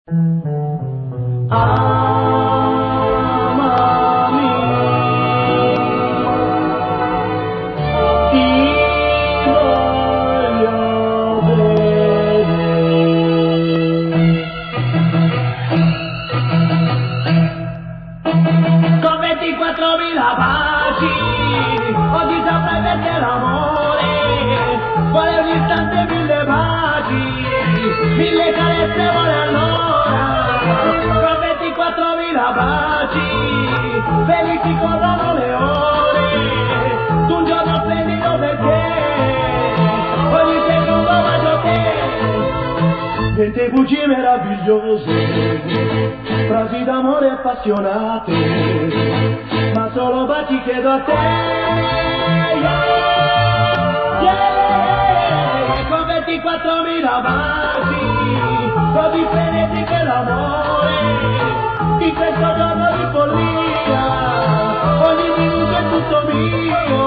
Amami, ti voglio bene. Con 24.000 baci, oggi saprai perché l'amore vuole un istante 1000 baci, 1000 carezze vuole allora. Con 24.000 baci, felici corrono le ore, tu un giorno splendido perché ogni secondo bacio te. Niente bugie meravigliose, frasi d'amore appassionate, ma solo baci chiedo a te. Yeah, yeah. Con 24.000 baci, così frenetico che l'amore, in questo giorno di follia, ogni minuto è tutto mio.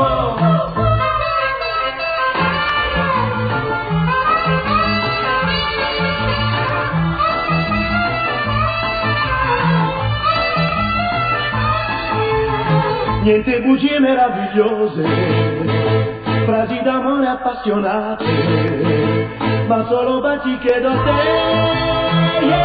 Niente bugie meravigliose, frasi d'amore appassionate, ma solo baci chiedo a te. Yeah,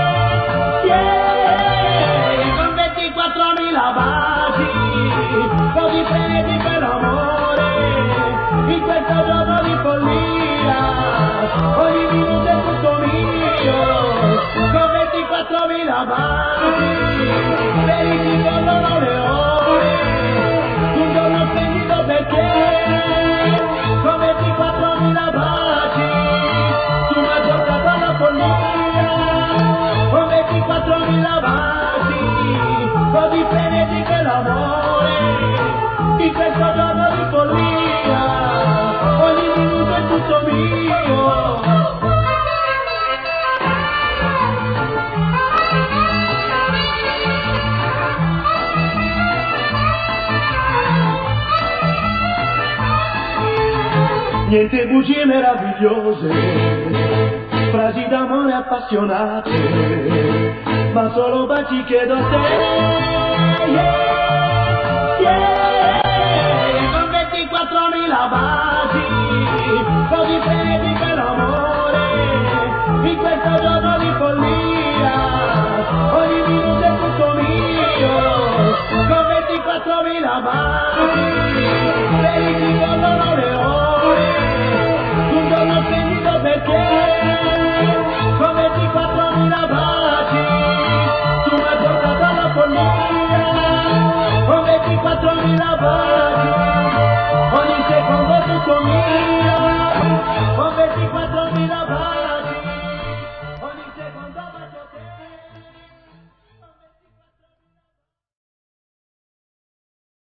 yeah. Con 24.000 baci, così frenetico è l'amore, in questo giorno di follia, ogni minuto è tutto mio. Con 24.000 baci, felici corrono le ore, un giorno splendido perché, con 24.000 baci, tu mi hai portato alla follia, con 24.000 baci, così frenetico è l'amore, in questo giorno di follia, ogni minuto è tutto mio. Niente bugie meravigliose, frasi d'amore appassionate, ma solo baci chiedo a te. Yeah, yeah. Con 24.000 baci, così frenetico è l'amore, in questo giorno di follia, ogni minuto è tutto mio. Con 24.000 baci, felici corrono le